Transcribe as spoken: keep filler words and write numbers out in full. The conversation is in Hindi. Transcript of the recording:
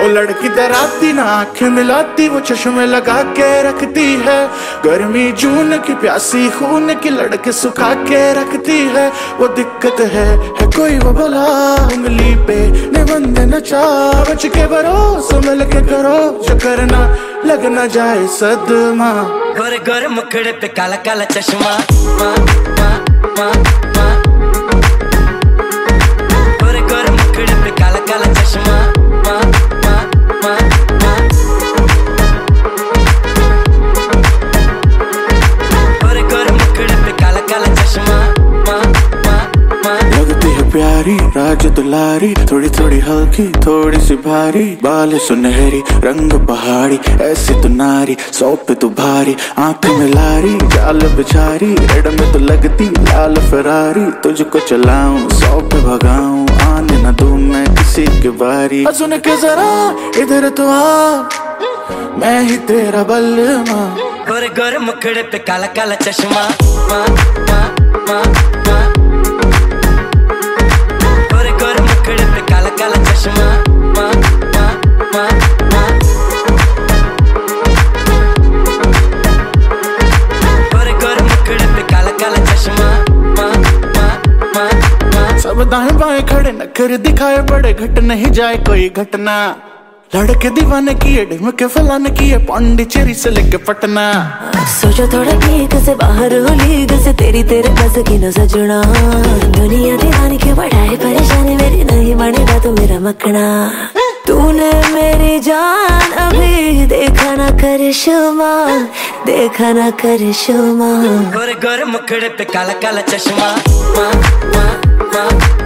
लड़की डराती ना आंखें मिलाती, वो चश्मे लगा के रखती है। गर्मी जून की प्यासी खून की लड़के सुखा के रखती है। वो दिक्कत है, है कोई वो भला उंगली पे निबंध नचा, बच के भरोसे मिल के करो जो करना लग ना जाए सदमा। गोरे गोरे मुखड़े पे काला काला चश्मा, मा, मा, मा, मा। गोरे गोरे मुखड़े पे काला काला चश्मा, मा, मा, मा, मा। गोरे गोरे मुखड़े पे काला काला चश्मा, मा, मा, मा। लगती है प्यारी राज दुलारी, थोड़ी थोड़ी हल्की थोड़ी सी भारी, बाल सुनहरी रंग पहाड़ी, ऐसी तो नारी सौ पे तो भारी। आंख में लारी जाल बिछारी, रेड में तो लगती लाल फरारी। तुझको चलाऊं सौ पे भगाऊं, आने ना दूं मैं किसी की बारी। सुन के जरा इधर तो आ, मैं ही तेरा बलमा। गोरे गोरे मुखड़े पे काला काला चश्मा, मा, मा, मा, मा। गोरे गोरे मुखड़े पे काला काला चश्मा, मा, मा, मा, मा। गोरे गोरे मुखड़े पे काला काला चश्मा, मा, मा, मा, मा। सब दाएं बाएं खड़े नखरे दिखाए बड़े, घट नहीं जाए कोई घटना। लड़के दीवाने किए ढिम के फलाने किए, पांडिचेरी से लेके पटना। सोचो थोड़ा ठीक से बाहर हो लीग से, तेरी तेरे बस की न सजना। दुनिया दीवानी क्यों बढ़ाए परेशानी, मेरी नहीं बनेगा तो मेरा मखना। तूने मेरी जान अभी देखा ना करिश्मा, देखा ना करिश्मा। गोरे गोरे मुखड़े पे काला काला चश्मा, मा, मा, मा।